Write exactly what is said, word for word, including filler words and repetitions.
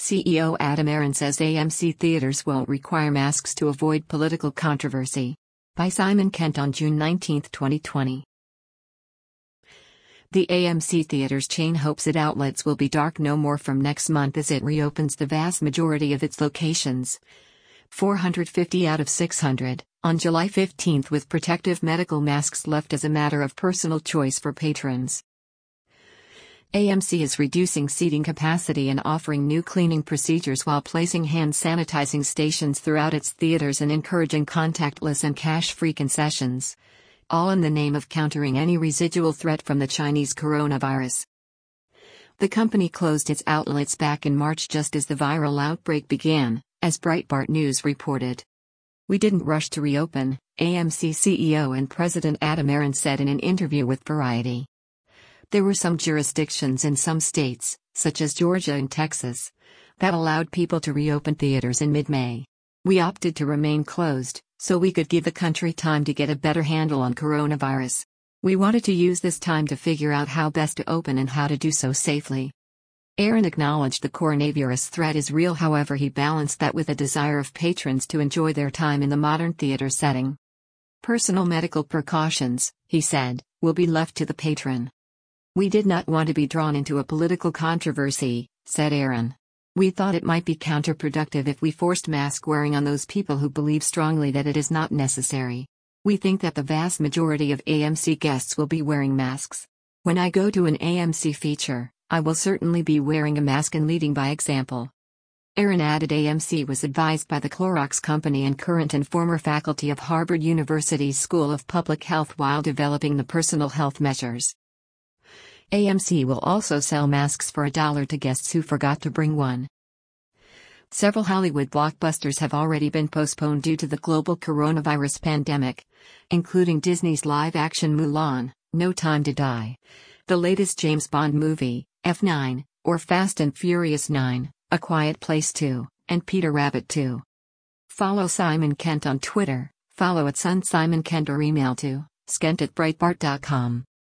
C E O Adam Aron says A M C theaters won't require masks to avoid political controversy. By Simon Kent on June nineteenth, twenty twenty. The A M C Theaters chain hopes its outlets will be dark no more from next month as it reopens the vast majority of its locations, four hundred fifty out of six hundred, on July fifteenth, with protective medical masks left as a matter of personal choice for patrons. A M C is reducing seating capacity and offering new cleaning procedures while placing hand sanitizing stations throughout its theaters and encouraging contactless and cash-free concessions, all in the name of countering any residual threat from the Chinese coronavirus. The company closed its outlets back in March just as the viral outbreak began, as Breitbart News reported. "We didn't rush to reopen," A M C C E O and President Adam Aron said in an interview with Variety. "There were some jurisdictions in some states, such as Georgia and Texas, that allowed people to reopen theaters in mid-May. We opted to remain closed, so we could give the country time to get a better handle on coronavirus. We wanted to use this time to figure out how best to open and how to do so safely." Aron acknowledged the coronavirus threat is real, however he balanced that with a desire of patrons to enjoy their time in the modern theater setting. "Personal medical precautions," he said, "will be left to the patron. We did not want to be drawn into a political controversy," said Aron. "We thought it might be counterproductive if we forced mask wearing on those people who believe strongly that it is not necessary. We think that the vast majority of A M C guests will be wearing masks. When I go to an A M C feature, I will certainly be wearing a mask and leading by example." Aron added A M C was advised by the Clorox Company and current and former faculty of Harvard University's School of Public Health while developing the personal health measures. A M C will also sell masks for a dollar to guests who forgot to bring one. Several Hollywood blockbusters have already been postponed due to the global coronavirus pandemic, including Disney's live-action Mulan, No Time to Die, the latest James Bond movie, F nine, or Fast and Furious nine, A Quiet Place two, and Peter Rabbit two. Follow Simon Kent on Twitter, follow at Sun Simon Kent or email to skent at breitbart dot com.